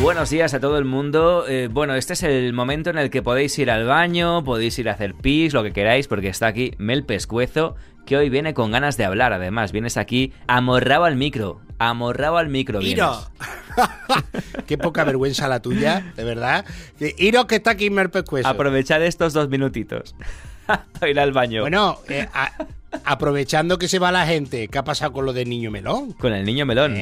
Buenos días a todo el mundo. Bueno, este es el momento en el que podéis ir al baño, podéis ir a hacer pis, lo que queráis, porque está aquí Mel Pescuezo, que hoy viene con ganas de hablar. Además, vienes aquí amorrado al micro. Iro. Qué poca vergüenza la tuya, de verdad. Iro, que está aquí Mel Pescuezo. Aprovechad estos 2 minutitos para ir al baño. Bueno, aprovechando que se va la gente, ¿qué ha pasado con lo del niño melón? Con el niño melón.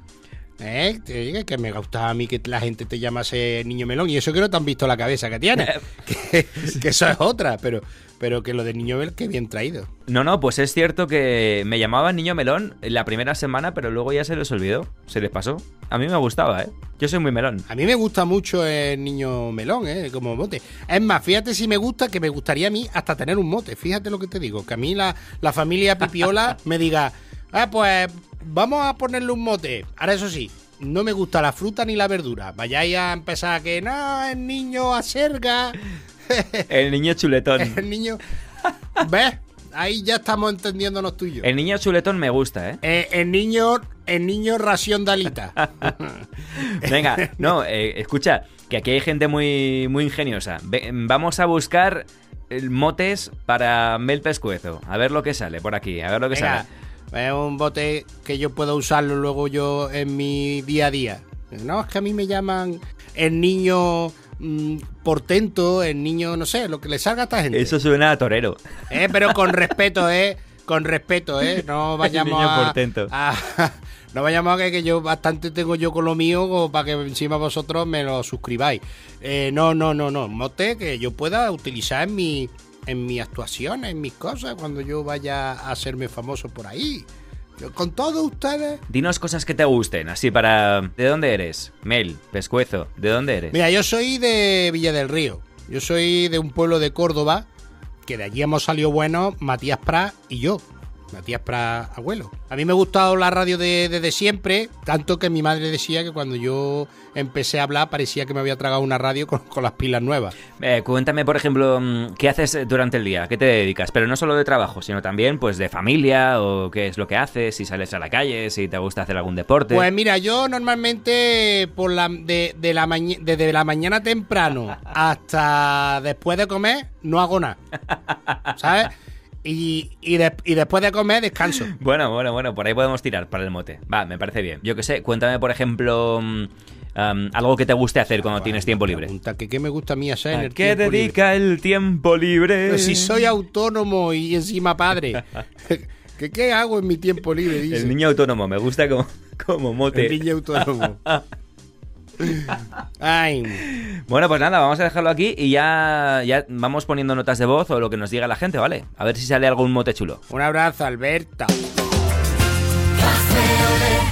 Te digo que me gustaba a mí que la gente te llamase niño melón, y eso que no te han visto la cabeza que tienes, que eso es otra, pero que lo de niño melón, qué bien traído. No, pues es cierto que me llamaban niño melón la primera semana, pero luego ya se les olvidó, se les pasó. A mí me gustaba, yo soy muy melón. A mí me gusta mucho el niño melón, como mote. Es más, fíjate si me gusta, que me gustaría a mí hasta tener un mote. Fíjate lo que te digo, que a mí la familia Pipiola me diga, pues vamos a ponerle un mote. Ahora, eso sí, no me gusta la fruta ni la verdura. Vayáis a empezar que no, el niño acerga. El niño chuletón. El niño. ¿Ves? Ahí ya estamos entendiéndonos tú y yo. El niño chuletón me gusta, El niño ración dalita. Venga, no, escucha, que aquí hay gente muy, muy ingeniosa. Vamos a buscar motes para Mel Pescuezo. A ver lo que sale por aquí, a ver lo que sale. Es un bote que yo puedo usarlo luego yo en mi día a día. No, es que a mí me llaman el niño portento, el niño, no sé, lo que le salga a esta gente. Eso suena a torero. Pero con respeto, con respeto, no vayamos no vayamos a que yo bastante tengo yo con lo mío, como para que encima vosotros me lo suscribáis. No, mote que yo pueda utilizar en mi actuación, en mis cosas, cuando yo vaya a hacerme famoso por ahí. Yo, con todos ustedes. Dinos cosas que te gusten, así para... ¿De dónde eres? Mel Pescuezo, ¿de dónde eres? Mira, yo soy de Villa del Río. Yo soy de un pueblo de Córdoba, que de allí hemos salido buenos Matías Prat y yo. Matías Prat, abuelo. A mí me ha gustado la radio desde siempre, tanto que mi madre decía que cuando yo empecé a hablar parecía que me había tragado una radio con las pilas nuevas. Cuéntame, por ejemplo, ¿qué haces durante el día? ¿Qué te dedicas? Pero no solo de trabajo, sino también pues de familia, o qué es lo que haces, si sales a la calle, si te gusta hacer algún deporte. Pues mira, yo normalmente desde la mañana temprano hasta después de comer no hago nada, ¿sabes? Y después de comer descanso. Bueno, por ahí podemos tirar para el mote. Va, me parece bien. Yo qué sé, cuéntame, por ejemplo, algo que te guste hacer cuando tienes tiempo libre. ¿Qué me gusta a mí hacer en el tiempo libre? ¿Qué dedica el tiempo libre? Pero si soy autónomo y encima padre. ¿Qué hago en mi tiempo libre? Dice. El niño autónomo, me gusta como mote. El niño autónomo. Ay. Bueno, pues nada, vamos a dejarlo aquí y ya vamos poniendo notas de voz o lo que nos diga la gente, ¿vale? A ver si sale algún mote chulo. Un abrazo, Alberta. Café